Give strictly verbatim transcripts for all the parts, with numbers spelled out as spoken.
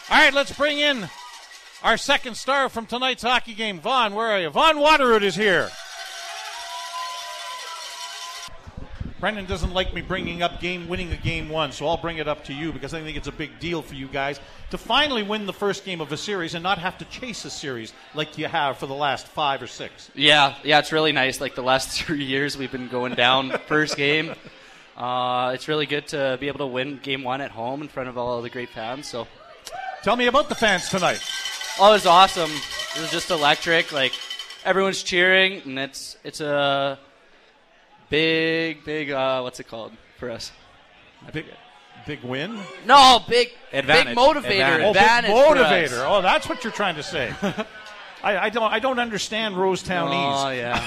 All right, let's bring in our second star from tonight's hockey game. Vaughn, where are you? Vaughn Waterroot is here. Brendan doesn't like me bringing up game winning a game one, so I'll bring it up to you because I think it's a big deal for you guys to finally win the first game of a series and not have to chase a series like you have for the last five or six. Yeah, yeah, it's really nice. Like the last three years we've been going down first game. Uh, it's really good to be able to win game one at home in front of all the great fans. So, tell me about the fans tonight. Oh, it was awesome. It was just electric. Like everyone's cheering, and it's it's a big, big. Uh, what's it called for us? Big, big win. No, big, advantage. big motivator. Advantage. advantage oh, big motivator. Oh, that's what you're trying to say. I, I don't. I don't understand Rosetownese. Oh yeah.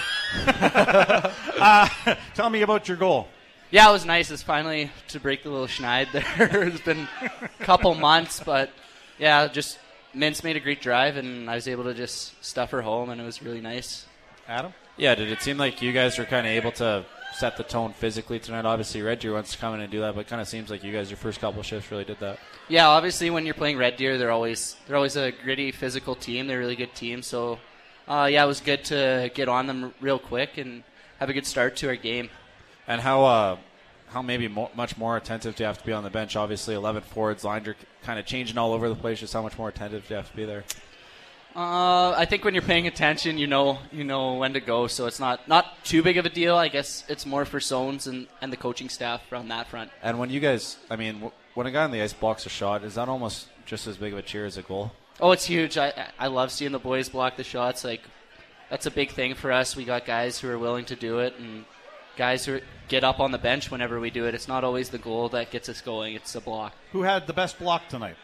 uh, tell me about your goal. Yeah, it was nice. It's finally to break the little schneid there. It's been a couple months, but yeah, just Mintz made a great drive, and I was able to just stuff her home, and it was really nice. Adam? Yeah, did it seem like you guys were kind of able to set the tone physically tonight? Obviously, Red Deer wants to come in and do that, but it kind of seems like you guys, your first couple of shifts, really did that. Yeah, obviously, when you're playing Red Deer, they're always they're always a gritty, physical team. They're a really good team. So, uh, yeah, it was good to get on them real quick and have a good start to our game. And how uh, how maybe mo- much more attentive do you have to be on the bench? Obviously, eleven forwards, lines are kind of changing all over the place. Just how much more attentive do you have to be there? Uh, I think when you're paying attention, you know you know when to go. So it's not, not too big of a deal. I guess it's more for Sones and, and the coaching staff on that front. And when you guys, I mean, w- when a guy on the ice blocks a shot, is that almost just as big of a cheer as a goal? Oh, it's huge. I I love seeing the boys block the shots. Like that's a big thing for us. We got guys who are willing to do it and guys who get up on the bench whenever we do it. It's not always the goal that gets us going. It's a block. Who had the best block tonight?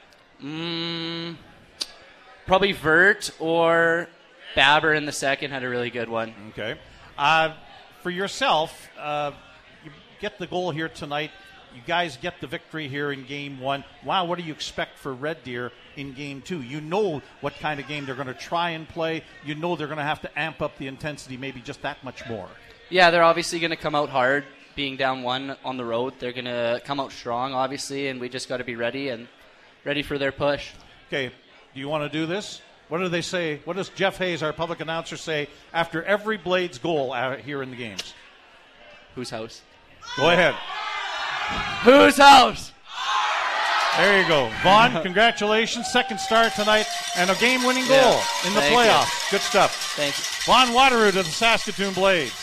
Mm, probably Vert or Babber in the second had a really good one. Okay. Uh, for yourself, uh, you get the goal here tonight. You guys get the victory here in game one. Wow, what do you expect for Red Deer in game two? You know what kind of game they're going to try and play. You know they're going to have to amp up the intensity maybe just that much more. Yeah, they're obviously going to come out hard. Being down one on the road, they're going to come out strong, obviously, and we just got to be ready and ready for their push. Okay, do you want to do this? What do they say? What does Jeff Hayes, our public announcer, say after every Blades goal out here in the games? Whose house? Go ahead. Whose house? There you go. Vaughn, congratulations. Second star tonight and a game-winning goal yeah, in the thank playoffs. You. Good stuff. Thank you. Vaughn Waterroot of the Saskatoon Blades.